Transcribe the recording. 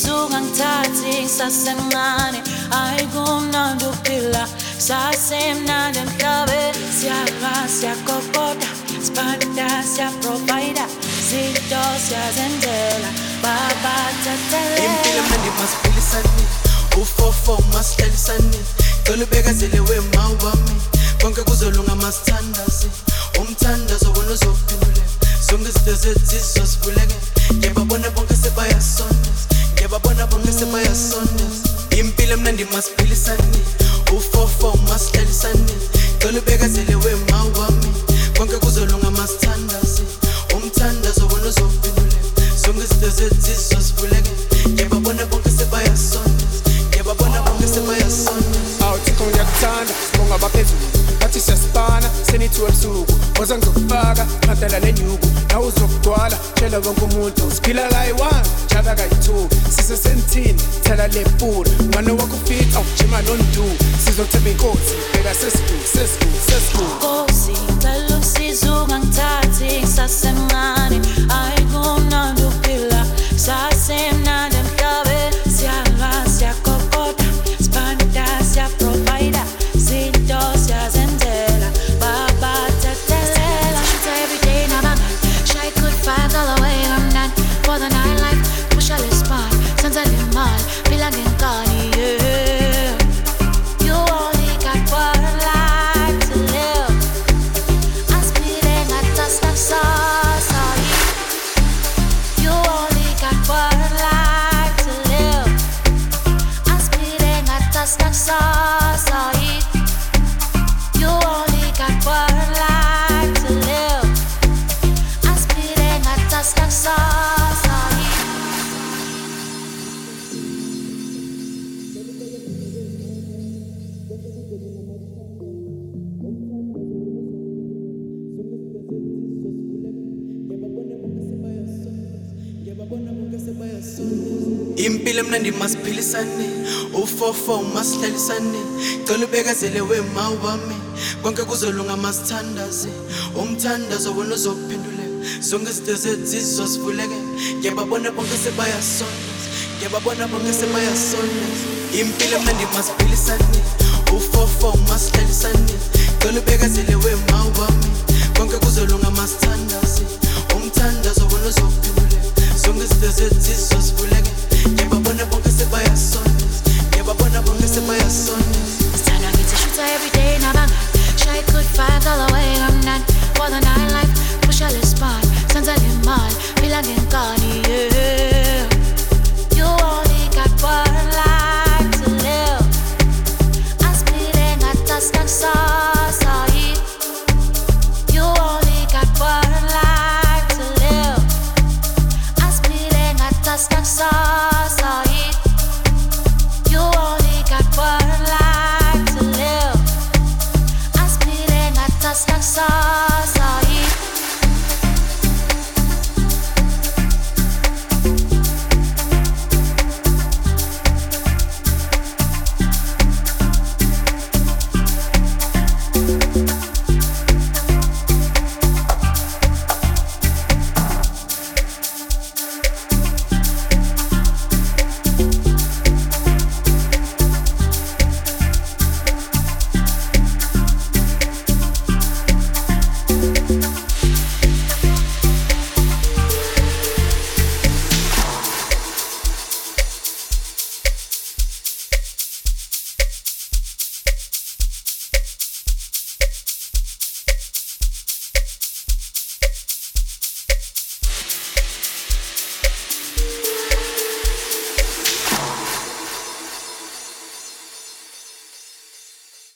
ungangithathi ngisasemncane ayikumnandi ukuphila sasemnandi emhlabeni siyalwa siyagogoda sibanda siyaprovida zinto siyazenzela baba thathele impilo mnandi masiphilisane ufofo masihlalisane cela ubekezele wema wami konke kuzolunga masithandaze umthandazo wona uzophendula zonke izinto zethu zizosivuleke ngiyababona bonke sebayasondeza ngiyababona bonke sebayasondeza impilo mnandi masiphilisane ufofo masihlalisane cela ubekezele wema wami konke kuzolunga masithandaze umthandazo wona uzophendula zonke izinto zethu zizosivuleke ngiyababona bonke sebayasondeza ngiyababona bonke sebayasondeza awuthixo ngiyakuthanda sibonga abaphezulu bathi siyasibana senithi webusuku oza ngizokufaka ngadala nenyuku nawe uzokugcwala tshela wonke umuntu siphila kayi-1 jaba kayi-2 sisesentini thela lepula ngane wakho ufit awujima nondu sizothemba inkosi bheka sesikhulu Nkosi ngicela usizo ungangithathi ngisasemncane ayikumnandi ukuphila sasemnandi emhlabeni siyalwa siyagogoda sibanda siyaprovida zinto siyazenzela baba thathelela every day nabangani shy good $5 way I'm done for the nightlife push a list spot senza le mali phila ngenkani yeah you only got one life to live aspiring at the success you only got one life to live aspiring at the success you only got one life to live aspiring at the success impilo mnandi masiphilisane ufofo masihlalisane cela ubekezele wema wami konke kuzolunga masithandaze umthandazo wona uzophenduleka zonke izinto zethu zizosivuleke ngiyababona bonke sebayasondeza ngiyababona bonke sebayasondeza impilo mnandi masiphilisane ufofo masihlalisane cela ubekezele wema wami konke kuzolunga masithandaze umthandazo wona uzophenduleka zonke izinto zethu zizosivuleke